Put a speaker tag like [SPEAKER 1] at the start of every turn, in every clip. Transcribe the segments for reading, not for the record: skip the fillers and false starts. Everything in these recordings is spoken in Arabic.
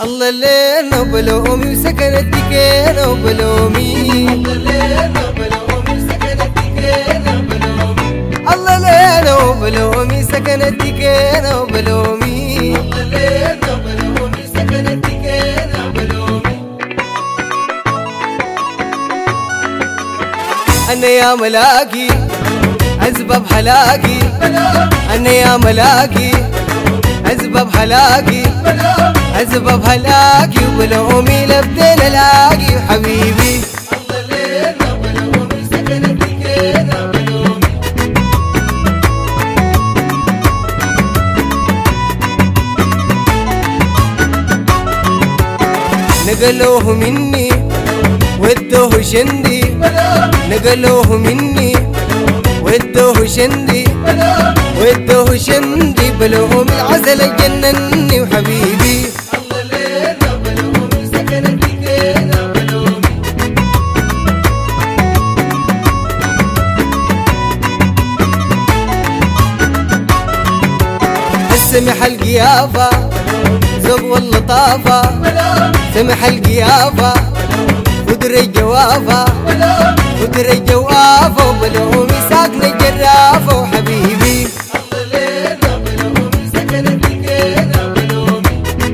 [SPEAKER 1] الله الليل وبلومي وسكنت ديكينا وبلومي الله الليل وبلومي وسكنت ديكينا وبلومي الله الليل وبلومي سكنت ديكينا وبلومي الله الليل وبلومي سكنت ديكينا وبلومي أنا يا ملاكي أسباب هلاكي أنا يا ملاكي أسباب هلاكي أسباب هلاكي وبلومي لبدين ألاقي حبيبي الله الليل وبلومي سكنت ديكينا وبلومي نقلوه مني ودوه شندي نقلوه مني ودوه شندي ودوه شندي بلوم العسل جنني وحبيبي الله الليل وبلومي سكنت ديكينا وبلومي السمح القيافة زوق واللطافة سمح القيافة قدر الجوافة قدر الجوافة وبلومي ساكن الجرافة وحبيبي الله الليل وبلومي سكنت ديكينا وبلومي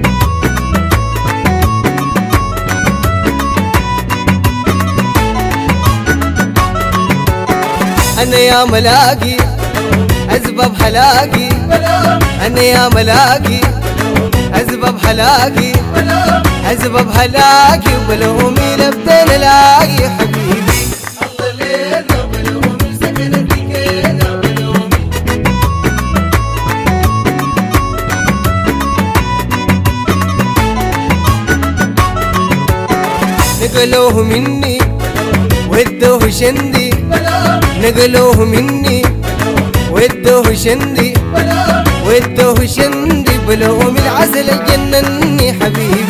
[SPEAKER 1] أنا يا ملاكي أسباب هلاكي أنا يا ملاكي أسباب هلاكي أسباب هلاكي وبلومي لبدين ألاقي حبيبي الله الليل وبلومي سكنت ديكينا وبلومي نقلوه مني ودوه شندي نقلوه مني ودوه شندي ودوه شندي بلومي العسل جنني حبيبي